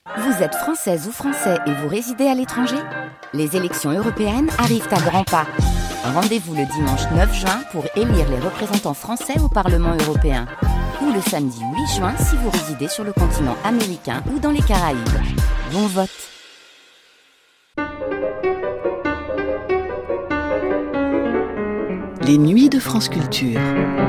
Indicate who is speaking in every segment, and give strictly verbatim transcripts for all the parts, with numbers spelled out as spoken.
Speaker 1: Vous êtes française ou français et vous résidez à l'étranger ? Les élections européennes arrivent à grands pas. Rendez-vous le dimanche neuf juin pour élire les représentants français au Parlement européen. Ou le samedi huit juin si vous résidez sur le continent américain ou dans les Caraïbes. Bon vote!
Speaker 2: Les nuits de France Culture.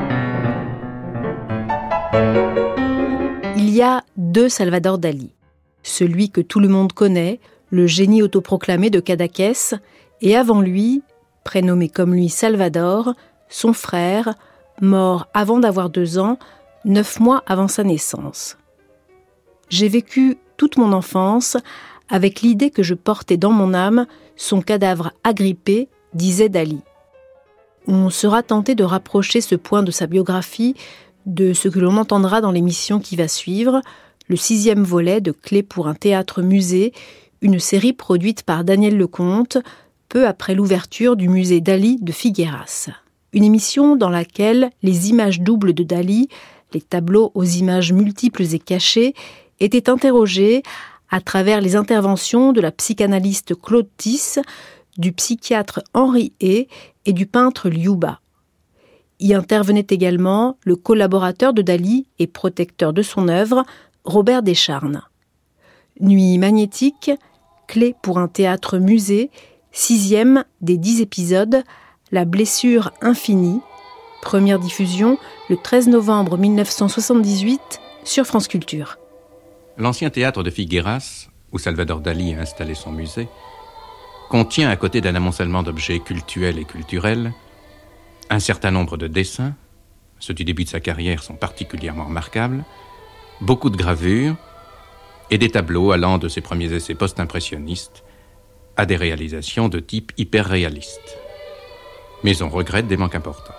Speaker 3: Il y a deux Salvador Dali. Celui que tout le monde connaît, le génie autoproclamé de Cadaqués, et avant lui, prénommé comme lui Salvador, son frère, mort avant d'avoir deux ans, neuf mois avant sa naissance. J'ai vécu toute mon enfance avec l'idée que je portais dans mon âme son cadavre agrippé, disait Dali. On sera tenté de rapprocher ce point de sa biographie de ce que l'on entendra dans l'émission qui va suivre, le sixième volet de Clés pour un théâtre-musée, une série produite par Daniel Lecomte, peu après l'ouverture du musée Dali de Figueras. Une émission dans laquelle les images doubles de Dali, les tableaux aux images multiples et cachées, étaient interrogées à travers les interventions de la psychanalyste Claude Tisse, du psychiatre Henri Hay et du peintre Liuba. Y intervenait également le collaborateur de Dali et protecteur de son œuvre, Robert Descharnes. Nuit magnétique, clé pour un théâtre-musée, sixième des dix épisodes, La blessure infinie, première diffusion le treize novembre mille neuf cent soixante-dix-huit sur France Culture.
Speaker 4: L'ancien théâtre de Figueras, où Salvador Dali a installé son musée, contient, à côté d'un amoncellement d'objets cultuels et culturels, un certain nombre de dessins, ceux du début de sa carrière sont particulièrement remarquables, beaucoup de gravures et des tableaux allant de ses premiers essais post-impressionnistes à des réalisations de type hyper-réaliste. Mais on regrette des manques importants.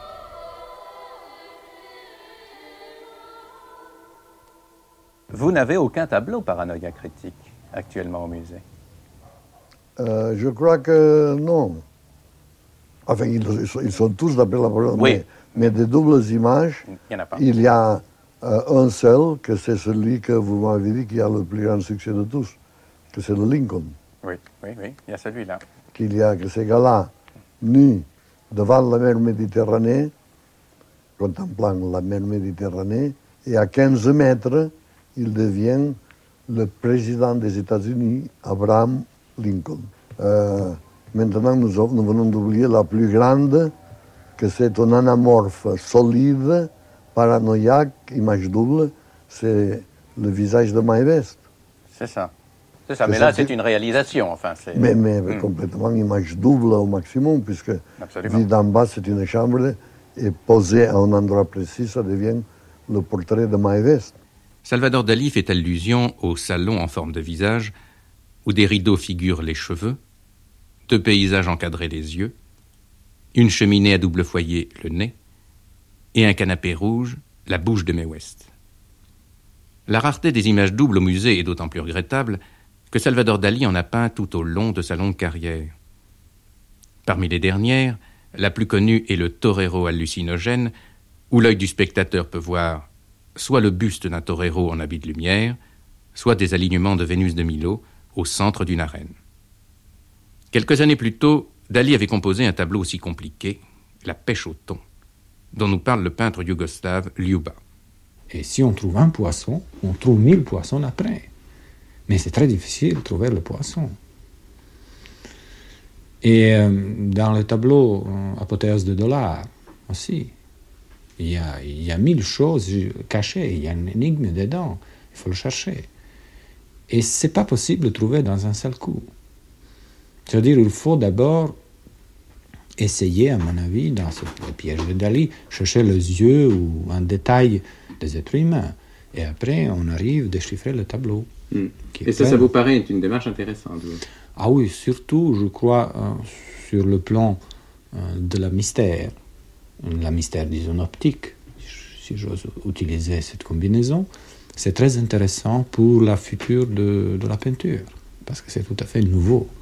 Speaker 5: Vous n'avez aucun tableau Paranoïa critique actuellement au musée?
Speaker 6: euh, Je crois que non. Enfin, ils, ils sont tous d'après la première,
Speaker 5: oui.
Speaker 6: mais, mais des doubles images,
Speaker 5: il y en a pas.
Speaker 6: Il y a euh, un seul, que c'est celui que vous m'avez dit qui a le plus grand succès de tous, que c'est le Lincoln.
Speaker 5: Oui, oui, oui, il y a celui-là.
Speaker 6: Qu'il y a, que ces gars-là, nus devant la mer Méditerranée, contemplant la mer Méditerranée, et à quinze mètres, il devient le président des États-Unis, Abraham Lincoln. Euh, maintenant, nous, nous venons d'oublier la plus grande, que c'est un anamorphe solide, paranoïaque, image double, c'est le visage de Mae West.
Speaker 5: C'est ça. C'est ça, mais là, c'est une réalisation, enfin. C'est...
Speaker 6: Mais, mais
Speaker 5: mmh.
Speaker 6: complètement image double au maximum, puisque
Speaker 5: Absolument.
Speaker 6: Vu d'en bas, c'est une chambre, et posé à un endroit précis, ça devient le portrait de Mae West.
Speaker 4: Salvador Dali fait allusion au salon en forme de visage, où des rideaux figurent les cheveux, deux paysages encadrés les yeux, une cheminée à double foyer, le nez, et un canapé rouge, la bouche de Mae West. La rareté des images doubles au musée est d'autant plus regrettable que Salvador Dali en a peint tout au long de sa longue carrière. Parmi les dernières, la plus connue est le torero hallucinogène, où l'œil du spectateur peut voir soit le buste d'un torero en habit de lumière, soit des alignements de Vénus de Milo au centre d'une arène. Quelques années plus tôt, Dali avait composé un tableau aussi compliqué, La pêche au thon, dont nous parle le peintre yougoslave Liuba.
Speaker 7: Et si on trouve un poisson, on trouve mille poissons après. Mais c'est très difficile de trouver le poisson. Et euh, dans le tableau euh, Apothéose de dollars aussi, il y, a, il y a mille choses cachées, il y a une énigme dedans, il faut le chercher. Et ce n'est pas possible de trouver dans un seul coup. C'est-à-dire qu'il faut d'abord essayer, à mon avis, dans ce, le piège de Dali, chercher les yeux ou un détail des êtres humains. Et après, on arrive à déchiffrer le tableau.
Speaker 4: Mmh. Et ça, ça vous paraît être une démarche intéressante? Vous.
Speaker 7: Ah oui, surtout, je crois, euh, sur le plan euh, de la mystère, la mystère, disons, optique, si j'ose utiliser cette combinaison, c'est très intéressant pour la future de, de la peinture, parce que c'est tout à fait nouveau.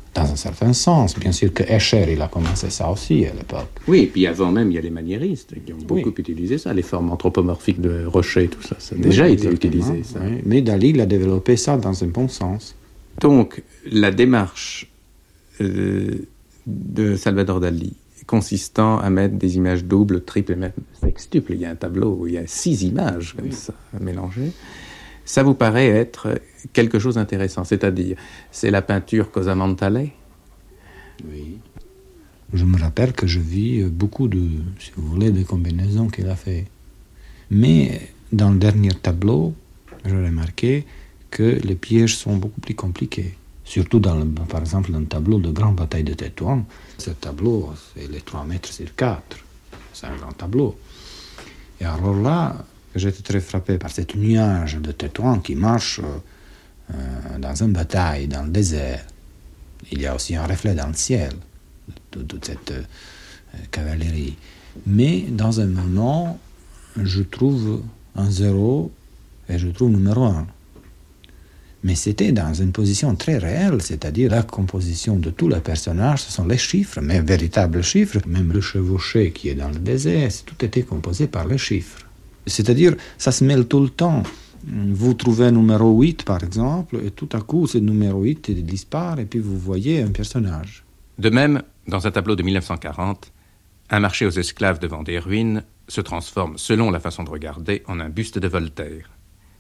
Speaker 7: dans un certain sens. Bien sûr que Escher, il a commencé ça aussi à l'époque.
Speaker 4: Oui, et puis avant même, il y a les maniéristes qui ont beaucoup
Speaker 7: Oui.
Speaker 4: utilisé ça, les formes anthropomorphiques de Rocher et tout ça. Ça a déjà
Speaker 7: Oui,
Speaker 4: été
Speaker 7: exactement,
Speaker 4: utilisé, ça.
Speaker 7: oui. Mais Dali, il a développé ça dans un bon sens.
Speaker 4: Donc, la démarche euh, de Salvador Dali, consistant à mettre des images doubles, triples et même sextuples, il y a un tableau où il y a six images comme oui. ça mélangées, ça vous paraît être quelque chose d'intéressant, c'est-à-dire, c'est la peinture Cosa Montale?
Speaker 7: Oui. Je me rappelle que je vis beaucoup de, si vous voulez, de combinaisons qu'il a fait. Mais dans le dernier tableau, j'ai remarqué que les pièges sont beaucoup plus compliqués. Surtout, dans le, par exemple, dans le tableau de Grande Bataille de Tétouan. Ce tableau, c'est les trois mètres sur quatre. C'est un grand tableau. Et alors là, j'étais très frappé par cet nuage de Tétouan qui marche euh, dans une bataille, dans le désert. Il y a aussi un reflet dans le ciel de toute cette euh, cavalerie. Mais dans un moment, je trouve un zéro et je trouve numéro un. Mais c'était dans une position très réelle, c'est-à-dire la composition de tous les personnages, ce sont les chiffres, mais véritables chiffres. Même le chevauché qui est dans le désert, tout était composé par les chiffres. C'est-à-dire, ça se mêle tout le temps. Vous trouvez un numéro huit, par exemple, et tout à coup, ce numéro huit disparaît, et puis vous voyez un personnage.
Speaker 4: De même, dans un tableau de dix-neuf cent quarante, un marché aux esclaves devant des ruines se transforme, selon la façon de regarder, en un buste de Voltaire.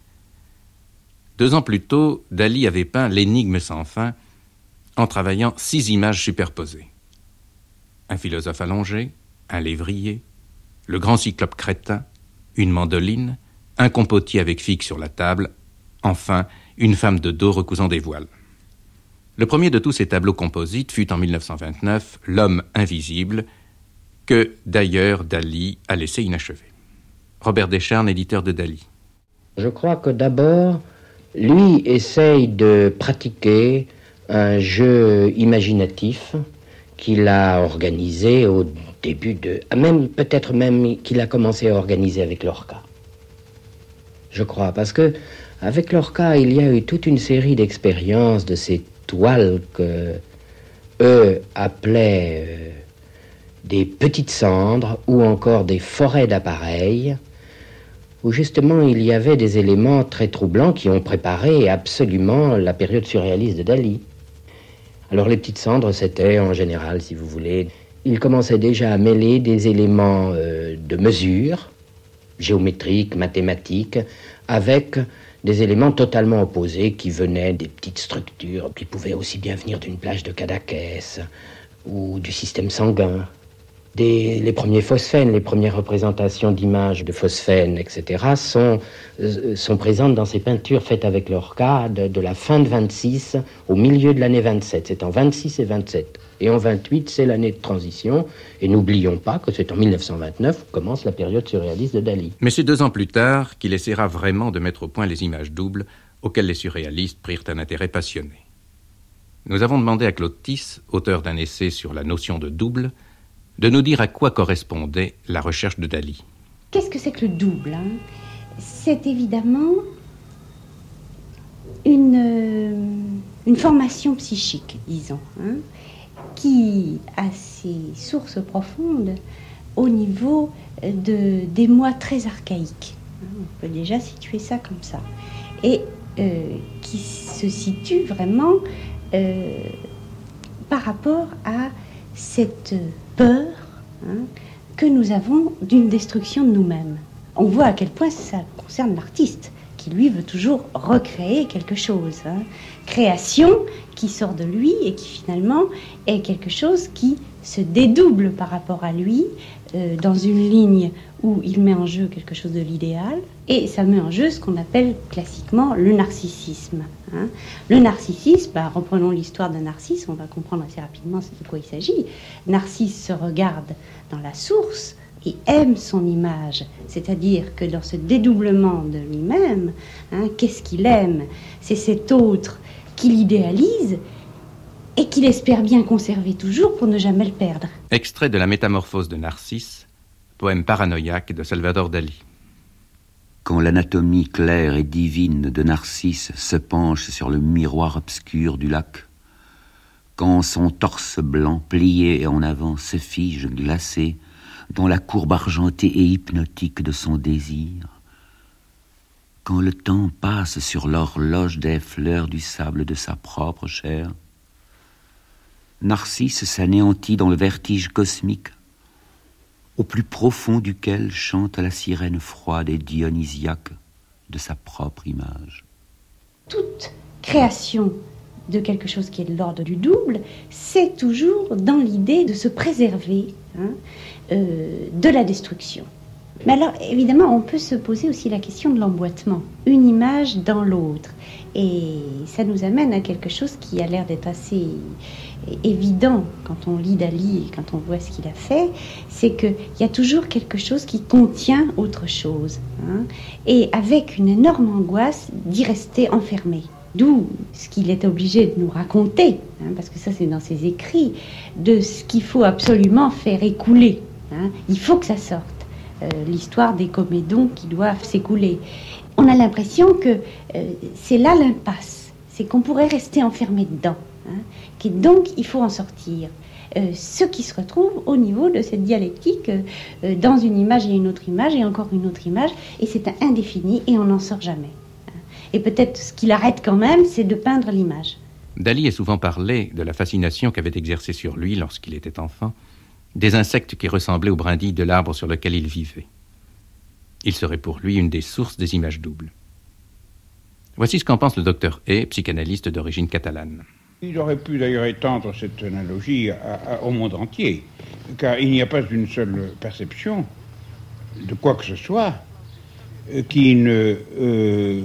Speaker 4: Deux ans plus tôt, Dali avait peint l'énigme sans fin en travaillant six images superposées. Un philosophe allongé, un lévrier, le grand cyclope crétin, une mandoline, un compotier avec figue sur la table, enfin, une femme de dos recousant des voiles. Le premier de tous ces tableaux composites fut en dix-neuf cent vingt-neuf, L'homme invisible, que d'ailleurs Dali a laissé inachevé. Robert Descharnes, éditeur de Dali.
Speaker 8: Je crois que d'abord, lui essaye de pratiquer un jeu imaginatif qu'il a organisé au début de... Même, peut-être même qu'il a commencé à organiser avec Lorca. Je crois, parce que avec Lorca, il y a eu toute une série d'expériences de ces toiles que eux appelaient euh, des petites cendres ou encore des forêts d'appareils, où justement il y avait des éléments très troublants qui ont préparé absolument la période surréaliste de Dali. Alors les petites cendres, c'était en général, si vous voulez, il commençait déjà à mêler des éléments euh, de mesure, géométriques, mathématiques, avec des éléments totalement opposés qui venaient des petites structures, qui pouvaient aussi bien venir d'une plage de Cadaqués ou du système sanguin. Des, les premiers phosphènes, les premières représentations d'images de phosphènes, et cetera, sont, euh, sont présentes dans ces peintures faites avec Lorca de, de la fin de vingt-six au milieu de l'année vingt-sept. C'est en vingt-six et vingt-sept. Et en vingt-huit, c'est l'année de transition. Et n'oublions pas que c'est en dix-neuf cent vingt-neuf que commence la période surréaliste de Dali.
Speaker 4: Mais c'est deux ans plus tard qu'il essaiera vraiment de mettre au point les images doubles auxquelles les surréalistes prirent un intérêt passionné. Nous avons demandé à Claude Tisse, auteur d'un essai sur la notion de double, de nous dire à quoi correspondait la recherche de Dali.
Speaker 9: Qu'est-ce que c'est que le double, hein ? C'est évidemment une, euh, une formation psychique, disons, hein, qui a ses sources profondes au niveau de, des mois très archaïques. On peut déjà situer ça comme ça. Et euh, qui se situe vraiment euh, par rapport à cette peur hein, que nous avons d'une destruction de nous-mêmes. On voit à quel point ça concerne l'artiste, qui lui veut toujours recréer quelque chose. Hein. Création qui sort de lui et qui finalement est quelque chose qui se dédouble par rapport à lui, euh, dans une ligne où il met en jeu quelque chose de l'idéal, et ça met en jeu ce qu'on appelle classiquement le narcissisme. Hein. Le narcissisme, bah, reprenons l'histoire de Narcisse, on va comprendre assez rapidement de quoi il s'agit. Narcisse se regarde dans la source et aime son image, c'est-à-dire que dans ce dédoublement de lui-même, hein, qu'est-ce qu'il aime ? C'est cet autre qu'il idéalise et qu'il espère bien conserver toujours pour ne jamais le perdre.
Speaker 4: Extrait de La Métamorphose de Narcisse, poème paranoïaque de Salvador Dali.
Speaker 10: Quand l'anatomie claire et divine de Narcisse se penche sur le miroir obscur du lac, quand son torse blanc plié en avant se fige glacé dans la courbe argentée et hypnotique de son désir, quand le temps passe sur l'horloge des fleurs du sable de sa propre chair, Narcisse s'anéantit dans le vertige cosmique, au plus profond duquel chante la sirène froide et dionysiaque de sa propre image.
Speaker 9: Toute création de quelque chose qui est de l'ordre du double, c'est toujours dans l'idée de se préserver hein, euh, de la destruction. Mais alors, évidemment, on peut se poser aussi la question de l'emboîtement. Une image dans l'autre. Et ça nous amène à quelque chose qui a l'air d'être assez évident quand on lit Dali et quand on voit ce qu'il a fait, c'est qu'il y a toujours quelque chose qui contient autre chose. Hein, et avec une énorme angoisse d'y rester enfermé. D'où ce qu'il est obligé de nous raconter, hein, parce que ça c'est dans ses écrits, de ce qu'il faut absolument faire écouler. Hein. Il faut que ça sorte. Euh, l'histoire des comédons qui doivent s'écouler. On a l'impression que euh, c'est là l'impasse, c'est qu'on pourrait rester enfermé dedans, hein, et donc il faut en sortir. Euh, ce qui se retrouve au niveau de cette dialectique, euh, dans une image et une autre image, et encore une autre image, et c'est un indéfini, et on n'en sort jamais. Hein. Et peut-être ce qui l'arrête quand même, c'est de peindre l'image.
Speaker 4: Dali a souvent parlé de la fascination qu'avait exercée sur lui, lorsqu'il était enfant, des insectes qui ressemblaient aux brindilles de l'arbre sur lequel il vivait. Il serait pour lui une des sources des images doubles. Voici ce qu'en pense le docteur Hay, psychanalyste d'origine catalane.
Speaker 11: Il aurait pu d'ailleurs étendre cette analogie à, à, au monde entier, car il n'y a pas une seule perception de quoi que ce soit euh, qui ne euh,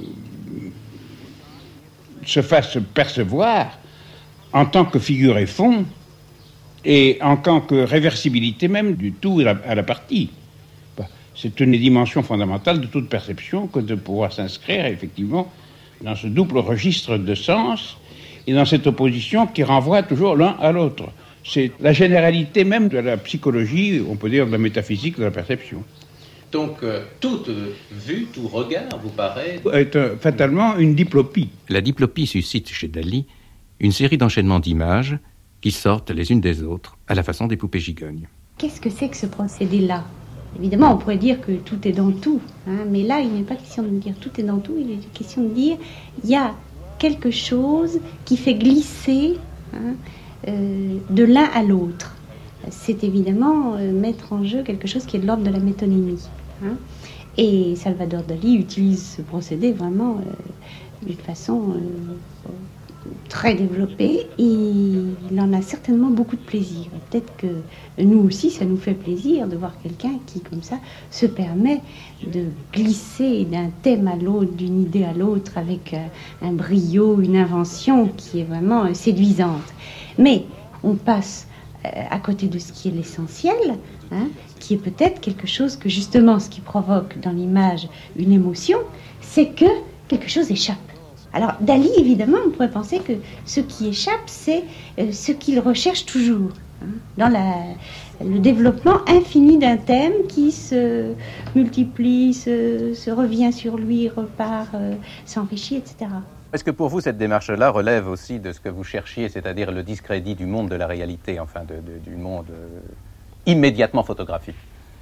Speaker 11: se fasse percevoir en tant que figure et fond, et en tant que réversibilité même du tout à la, à la partie. C'est une des dimensions fondamentales de toute perception que de pouvoir s'inscrire effectivement dans ce double registre de sens et dans cette opposition qui renvoie toujours l'un à l'autre. C'est la généralité même de la psychologie, on peut dire de la métaphysique de la perception.
Speaker 5: Donc, euh, toute vue, tout regard, vous paraît...
Speaker 11: est euh, fatalement une diplopie.
Speaker 4: La diplopie suscite chez Dali une série d'enchaînements d'images qui sortent les unes des autres, à la façon des poupées gigognes.
Speaker 9: Qu'est-ce que c'est que ce procédé-là ? Évidemment, on pourrait dire que tout est dans tout, hein, mais là, il n'est pas question de dire tout est dans tout, il est question de dire il y a quelque chose qui fait glisser hein, euh, de l'un à l'autre. C'est évidemment euh, mettre en jeu quelque chose qui est de l'ordre de la métonymie. Hein. Et Salvador Dali utilise ce procédé vraiment euh, d'une façon... Euh, très développé, et il en a certainement beaucoup de plaisir. Et peut-être que nous aussi, ça nous fait plaisir de voir quelqu'un qui, comme ça, se permet de glisser d'un thème à l'autre, d'une idée à l'autre, avec un, un brio, une invention qui est vraiment séduisante. Mais on passe euh, à côté de ce qui est l'essentiel, hein, qui est peut-être quelque chose que, justement, ce qui provoque dans l'image une émotion, c'est que quelque chose échappe. Alors, Dali, évidemment, on pourrait penser que ce qui échappe, c'est euh, ce qu'il recherche toujours, hein, dans la, le développement infini d'un thème qui se multiplie, se, se revient sur lui, repart, euh, s'enrichit, et cetera.
Speaker 5: Est-ce que pour vous, cette démarche-là relève aussi de ce que vous cherchiez, c'est-à-dire le discrédit du monde de la réalité, enfin, de, de, du monde euh, immédiatement photographique ?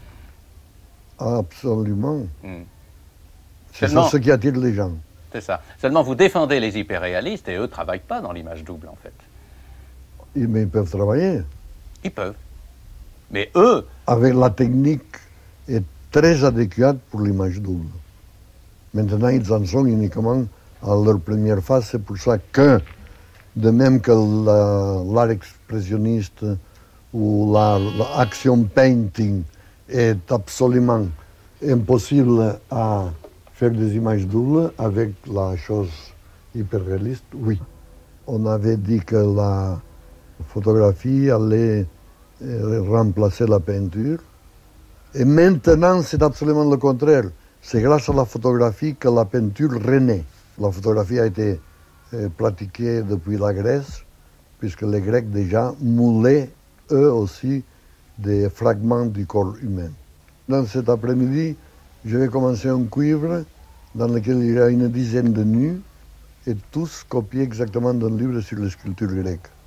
Speaker 6: Absolument. Hmm. C'est
Speaker 5: Seulement...
Speaker 6: ça ce qui attire les gens.
Speaker 5: C'est ça. Seulement, vous défendez les hyperréalistes et eux ne travaillent pas dans l'image double, en fait.
Speaker 6: Ils, mais ils peuvent travailler.
Speaker 5: Ils peuvent. Mais eux...
Speaker 6: Avec la technique est très adéquate pour l'image double. Maintenant, ils en sont uniquement à leur première phase. C'est pour ça que, de même que la, l'art expressionniste ou l'action painting est absolument impossible à... faire des images doubles avec la chose hyperréaliste, oui. On avait dit que la photographie allait remplacer la peinture. Et maintenant, c'est absolument le contraire. C'est grâce à la photographie que la peinture renaît. La photographie a été pratiquée depuis la Grèce, puisque les Grecs déjà moulaient, eux aussi, des fragments du corps humain. Dans cet après-midi, je vais commencer un cuivre dans lequel il y a une dizaine de nus et tous copiés exactement d'un livre sur les sculptures grecques.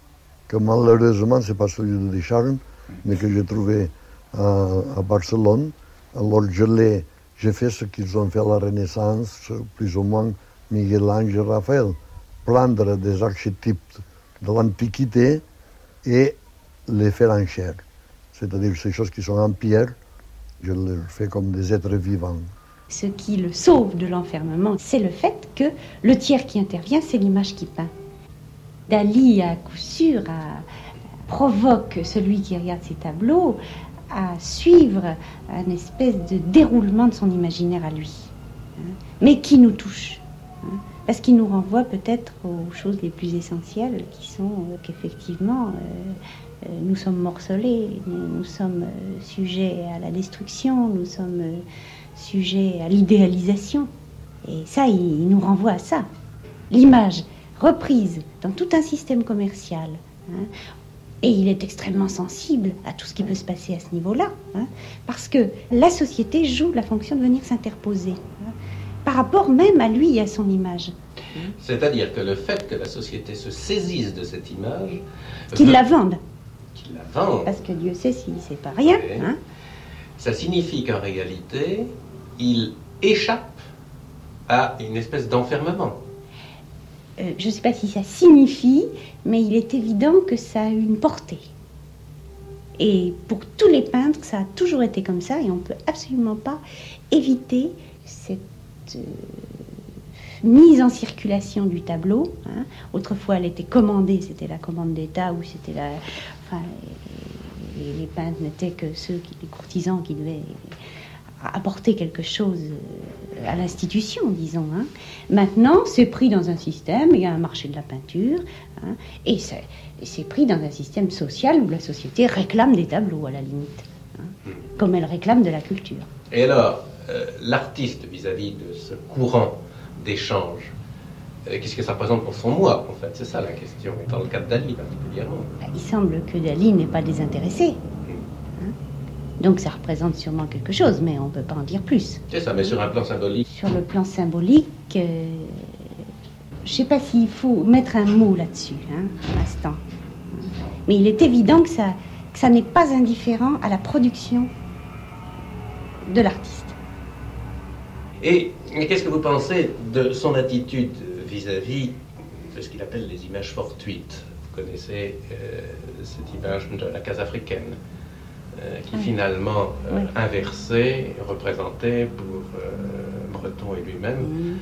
Speaker 6: que malheureusement, ce n'est pas celui de Descharnes, mais que j'ai trouvé à, à Barcelone. Alors je l'ai, j'ai fait ce qu'ils ont fait à la Renaissance, plus ou moins Michel-Ange et Raphaël, prendre des archétypes de l'Antiquité et les faire en chair. C'est-à-dire ces choses qui sont en pierre, je les fais comme des êtres vivants.
Speaker 9: Ce qui le sauve de l'enfermement, c'est le fait que le tiers qui intervient, c'est l'image qui peint. Dali, à coup sûr, a, provoque celui qui regarde ses tableaux à suivre un espèce de déroulement de son imaginaire à lui, hein, mais qui nous touche, hein, parce qu'il nous renvoie peut-être aux choses les plus essentielles, qui sont euh, qu'effectivement, euh, euh, nous sommes morcelés, nous, nous sommes euh, sujets à la destruction, nous sommes euh, sujets à l'idéalisation. Et ça, il, il nous renvoie à ça. L'image reprise dans tout un système commercial, hein, et il est extrêmement sensible à tout ce qui peut se passer à ce niveau-là, hein, parce que la société joue la fonction de venir s'interposer, hein, par rapport même à lui et à son image.
Speaker 4: C'est-à-dire que le fait que la société se saisisse de cette image...
Speaker 9: Qu'il veut... la vende.
Speaker 4: Qu'il la vende.
Speaker 9: Parce que Dieu sait si c'est pas rien. Oui. Hein.
Speaker 4: Ça signifie qu'en réalité, il échappe à une espèce d'enfermement.
Speaker 9: Euh, je ne sais pas si ça signifie, mais il est évident que ça a une portée. Et pour tous les peintres, ça a toujours été comme ça, et on ne peut absolument pas éviter cette euh, mise en circulation du tableau. Hein. Autrefois, elle était commandée, c'était la commande d'État, ou c'était la... Enfin, les, les peintres n'étaient que ceux, qui, les courtisans qui devaient apporter quelque chose à l'institution, disons. Hein. Maintenant, c'est pris dans un système, il y a un marché de la peinture, hein, et, c'est, et c'est pris dans un système social où la société réclame des tableaux, à la limite, hein, comme elle réclame de la culture.
Speaker 4: Et alors, euh, l'artiste, vis-à-vis de ce courant d'échange, euh, qu'est-ce que ça représente pour son moi, en fait? C'est ça la question, dans le cas de Dali particulièrement.
Speaker 9: Il semble que Dali n'est pas désintéressé. Donc ça représente sûrement quelque chose, mais on ne peut pas en dire plus.
Speaker 4: C'est ça, mais sur un plan symbolique.
Speaker 9: Sur le plan symbolique, euh, je ne sais pas s'il faut mettre un mot là-dessus, hein, pour l'instant. Mais il est évident que ça, que ça n'est pas indifférent à la production de l'artiste.
Speaker 4: Et, et qu'est-ce que vous pensez de son attitude vis-à-vis de ce qu'il appelle les images fortuites? Vous connaissez euh, cette image de la case africaine. Euh, qui oui. finalement, euh, oui. inversé, représentait pour euh, Breton et lui-même mmh.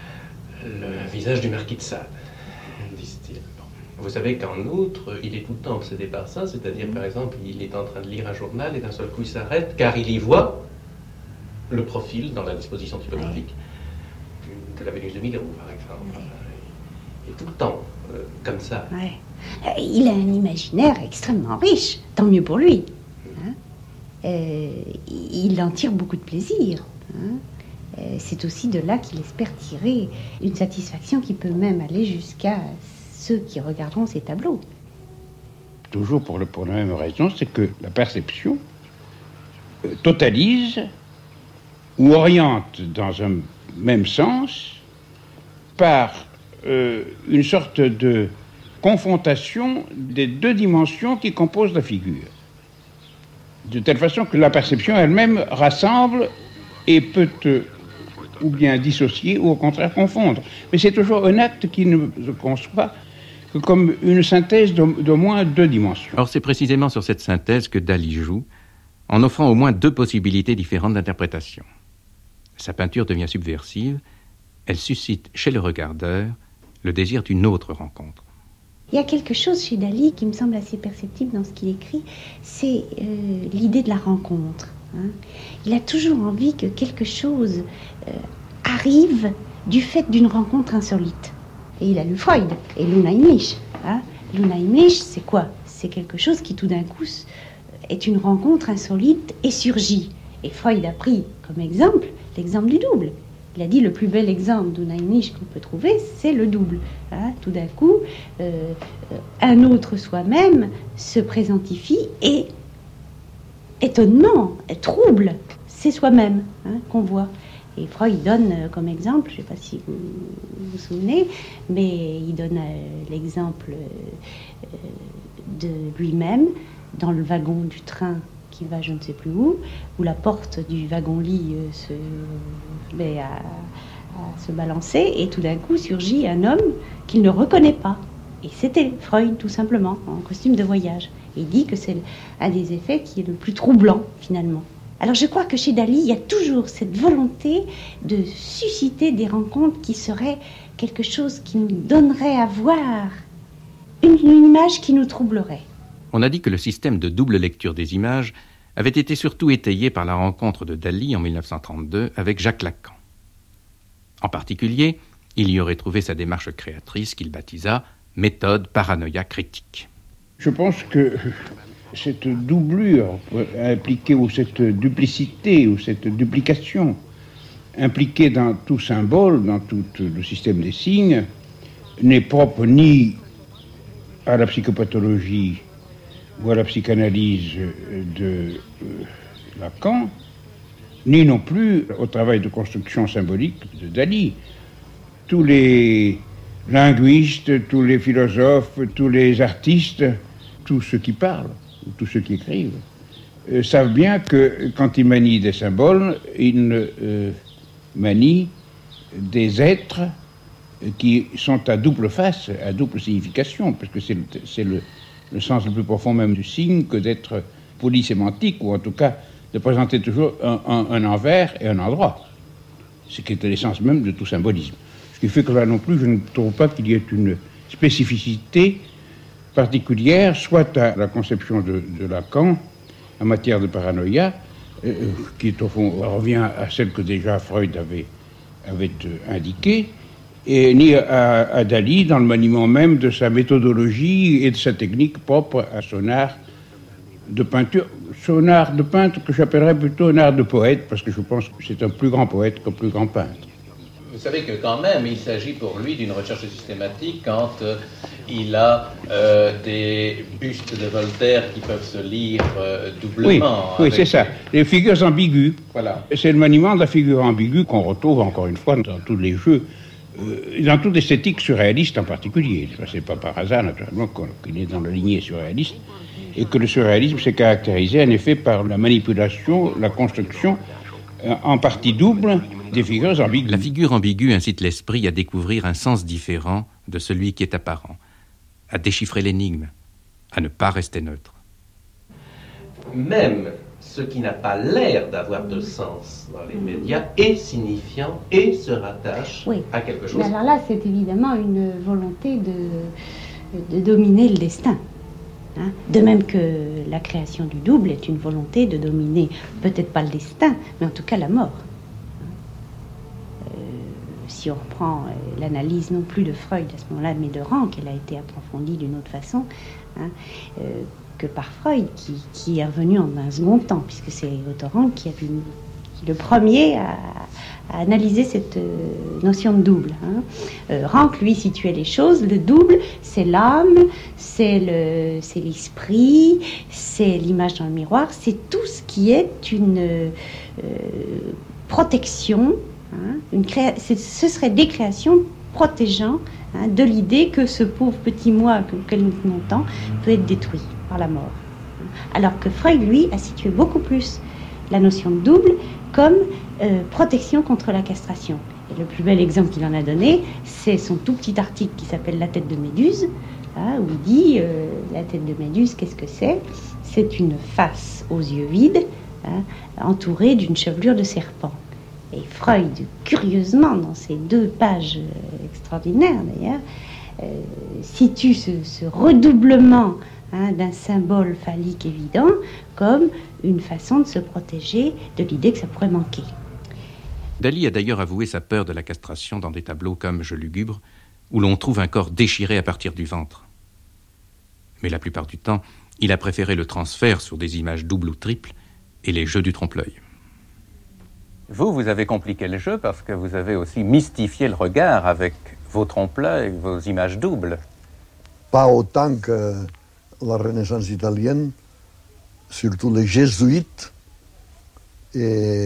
Speaker 4: le visage du marquis de Sade, disent-ils. Bon. Vous savez qu'en outre, il est tout le temps obsédé par ça, c'est-à-dire, mmh. par exemple, il est en train de lire un journal et d'un seul coup il s'arrête, car il y voit le profil dans la disposition typographique oui. de la Vénus de Milo, par exemple. Oui. Il est tout le temps euh, comme ça.
Speaker 9: Oui. Il a un imaginaire extrêmement riche, tant mieux pour lui. Euh, il en tire beaucoup de plaisir. Hein. Euh, c'est aussi de là qu'il espère tirer une satisfaction qui peut même aller jusqu'à ceux qui regarderont ses tableaux.
Speaker 11: Toujours pour, le, pour la même raison, c'est que la perception euh, totalise ou oriente dans un même sens par euh, une sorte de confrontation des deux dimensions qui composent la figure. De telle façon que la perception elle-même rassemble et peut euh, ou bien dissocier ou au contraire confondre. Mais c'est toujours un acte qui ne se conçoit que comme une synthèse d'au, d'au moins deux dimensions.
Speaker 4: Or, c'est précisément sur cette synthèse que Dali joue, en offrant au moins deux possibilités différentes d'interprétation. Sa peinture devient subversive, elle suscite chez le regardeur le désir d'une autre rencontre.
Speaker 9: Il y a quelque chose chez Dali qui me semble assez perceptible dans ce qu'il écrit, c'est euh, l'idée de la rencontre. Hein. Il a toujours envie que quelque chose euh, arrive du fait d'une rencontre insolite. Et il a lu Freud et l'Unheimlich. Hein. L'Unheimlich, c'est quoi? C'est quelque chose qui tout d'un coup est une rencontre insolite et surgit. Et Freud a pris comme exemple l'exemple du double. Il a dit le plus bel exemple d'Unheimlich qu'on peut trouver, c'est le double. Hein, tout d'un coup, euh, un autre soi-même se présentifie et, étonnement, trouble, c'est soi-même hein, qu'on voit. Et Freud donne euh, comme exemple, je ne sais pas si vous vous souvenez, mais il donne euh, l'exemple euh, de lui-même dans le wagon du train qui va je ne sais plus où, où la porte du wagon-lit euh, se met à, à se balancer, et tout d'un coup surgit un homme qu'il ne reconnaît pas. Et c'était Freud, tout simplement, en costume de voyage. Et il dit que c'est un des effets qui est le plus troublant, finalement. Alors je crois que chez Dali, il y a toujours cette volonté de susciter des rencontres qui seraient quelque chose qui nous donnerait à voir une, une image qui nous troublerait.
Speaker 4: On a dit que le système de double lecture des images avait été surtout étayé par la rencontre de Dali en dix-neuf cent trente-deux avec Jacques Lacan. En particulier, il y aurait trouvé sa démarche créatrice qu'il baptisa « méthode paranoïa critique ».
Speaker 11: Je pense que cette doublure impliquée, ou cette duplicité, ou cette duplication impliquée dans tout symbole, dans tout le système des signes, n'est propre ni à la psychopathologie ou à la psychanalyse de Lacan, ni non plus au travail de construction symbolique de Dali. Tous les linguistes, tous les philosophes, tous les artistes, tous ceux qui parlent, ou tous ceux qui écrivent, euh, savent bien que quand ils manient des symboles, ils euh, manient des êtres qui sont à double face, à double signification, parce que c'est, le, c'est le, le sens le plus profond même du signe que d'être polysémantique, ou en tout cas de présenter toujours un, un, un envers et un endroit, ce qui est l'essence même de tout symbolisme. Ce qui fait que là non plus, je ne trouve pas qu'il y ait une spécificité particulière, soit à la conception de, de Lacan en matière de paranoïa, euh, qui est au fond revient à celle que déjà Freud avait, avait euh, indiquée, et ni à, à Dali dans le maniement même de sa méthodologie et de sa technique propre à son art de peinture, son art de peintre que j'appellerais plutôt un art de poète, parce que je pense que c'est un plus grand poète qu'un plus grand peintre.
Speaker 5: Vous savez que quand même, il s'agit pour lui d'une recherche systématique quand euh, il a euh, des bustes de Voltaire qui peuvent se lire euh, doublement.
Speaker 11: Oui, oui c'est ça. Les figures ambiguës.
Speaker 5: Voilà.
Speaker 11: C'est le maniement de la figure ambiguë qu'on retrouve encore une fois dans tous les jeux, euh, dans toute l'esthétique surréaliste en particulier. C'est pas par hasard, naturellement, qu'il est dans la lignée surréaliste, et que le surréalisme s'est caractérisé en effet par la manipulation, la construction, euh, en partie double, des figures ambiguës.
Speaker 4: La figure ambiguë incite l'esprit à découvrir un sens différent de celui qui est apparent, à déchiffrer l'énigme, à ne pas rester neutre.
Speaker 12: Même ce qui n'a pas l'air d'avoir de sens dans les médias est signifiant et se rattache
Speaker 9: oui.
Speaker 12: à quelque chose.
Speaker 9: Mais alors là, c'est évidemment une volonté de, de dominer le destin. Hein? De même que la création du double est une volonté de dominer, peut-être pas le destin, mais en tout cas la mort. Si on reprend euh, l'analyse non plus de Freud à ce moment-là, mais de Rank, elle a été approfondie d'une autre façon hein, euh, que par Freud, qui, qui est revenu en un second temps, puisque c'est Otto Rank qui, a vu, qui est le premier à, à analyser cette euh, notion de double. Hein. Euh, Rank, lui, situait les choses. Le double, c'est l'âme, c'est, le, c'est l'esprit, c'est l'image dans le miroir, c'est tout ce qui est une euh, protection. Hein, une créa... Ce serait des créations protégeant hein, de l'idée que ce pauvre petit moi auquel nous tenons tant peut être détruit par la mort. Alors que Freud, lui, a situé beaucoup plus la notion de double comme euh, protection contre la castration. Et le plus bel exemple qu'il en a donné, c'est son tout petit article qui s'appelle « La tête de Méduse hein, », où il dit euh, « La tête de Méduse, qu'est-ce que c'est ? C'est une face aux yeux vides, hein, entourée d'une chevelure de serpent. » Et Freud, curieusement, dans ces deux pages euh, extraordinaires d'ailleurs, euh, situe ce, ce redoublement hein, d'un symbole phallique évident comme une façon de se protéger de l'idée que ça pourrait manquer.
Speaker 4: Dali a d'ailleurs avoué sa peur de la castration dans des tableaux comme Je lugubre, où l'on trouve un corps déchiré à partir du ventre. Mais la plupart du temps, il a préféré le transfert sur des images doubles ou triples et les jeux du trompe-l'œil.
Speaker 5: Vous, vous avez compliqué le jeu parce que vous avez aussi mystifié le regard avec vos trompe-l'œil, vos images doubles.
Speaker 6: Pas autant que la Renaissance italienne, surtout les jésuites et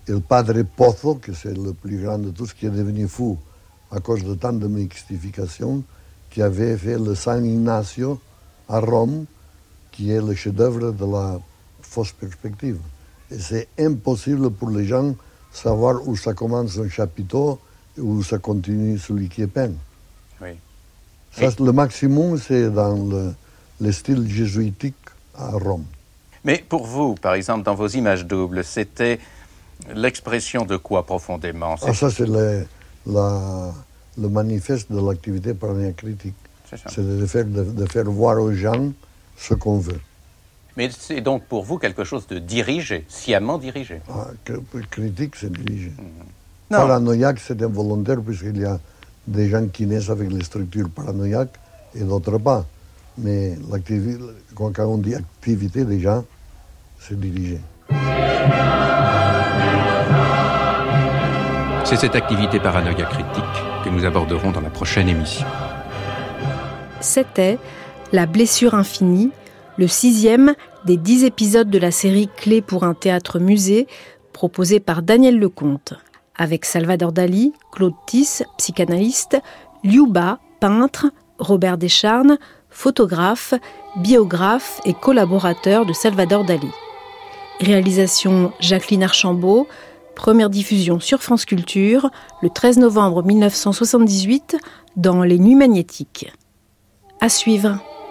Speaker 6: Et le Padre Pozo, que c'est le plus grand de tous, qui est devenu fou à cause de tant de mystification, qui avait fait le San Ignacio à Rome, qui est le chef-d'œuvre de la fausse perspective. Et c'est impossible pour les gens de savoir où ça commence un chapiteau et où ça continue celui qui est peint.
Speaker 4: Oui.
Speaker 6: Ça, et... Le maximum, c'est dans le, le style jésuitique à Rome.
Speaker 4: Mais pour vous, par exemple, dans vos images doubles, c'était l'expression de quoi profondément?
Speaker 6: Ah, ça, c'est le, la, le manifeste de l'activité paranoïaque critique. C'est, c'est de, faire, de, de faire voir aux gens ce qu'on veut.
Speaker 4: Mais c'est donc pour vous quelque chose de dirigé, sciemment dirigé.
Speaker 6: Ah, critique, c'est dirigé. Mmh. Paranoïaque, c'est involontaire, puisqu'il y a des gens qui naissent avec les structures paranoïaques et d'autres pas. Mais quand on dit activité, déjà, c'est dirigé.
Speaker 4: C'est cette activité paranoïaque critique que nous aborderons dans la prochaine émission.
Speaker 3: C'était La blessure infinie, le sixième des dix épisodes de la série Clés pour un théâtre-musée proposé par Daniel Lecomte, avec Salvador Dali, Claude Tisse, psychanalyste, Liuba, peintre, Robert Descharnes, photographe, biographe et collaborateur de Salvador Dali. Réalisation Jacqueline Archambault, première diffusion sur France Culture le treize novembre mille neuf cent soixante-dix-huit dans Les Nuits Magnétiques. À suivre.